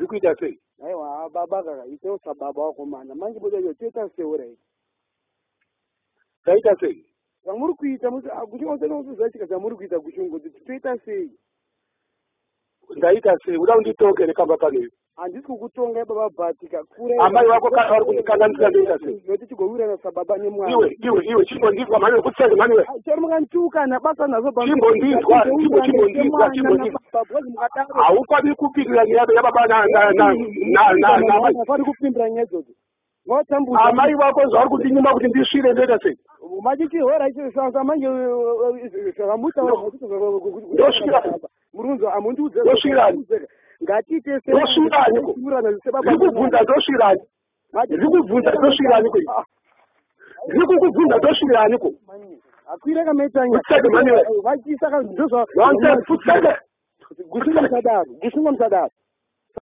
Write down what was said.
Zikuita sei? Aiwa baba kaka ito sababa wako mana. Manje bodo yo teta seura. Taita sei? Zamuri kuita musi akushongo tena usizachika zamuri kuita kushongo teta sei. Ndaita sei? Uda unditoke nekamba pane. Handisi kukutonga baba batika kure. Amai wako vari kundikanganisa ndoita sei? Noti chigowira na sababa nemwana. Iwe chimbondizwa mani wekutsenge mani we. Chari mukantuka na basa nazo bamba. Chimbondizwa. Haukwabi kupindira nyaya yababa na fari kupindira nyaya idzodzo. Amai wako zvari kundinyima kuti ndisvire ndoita sei? Machitihora icho sasa manje zvakamuta ndosvira murunzo amundiudze ndosvirani ngatiite ndosvirani ndikubvunza ndosvirani ndikubvunza ndosvirani ko ndikukubvunza ndosvirani ko akwire kamaitanya vachisa kandozva nonsense futsenge gusunga msadaro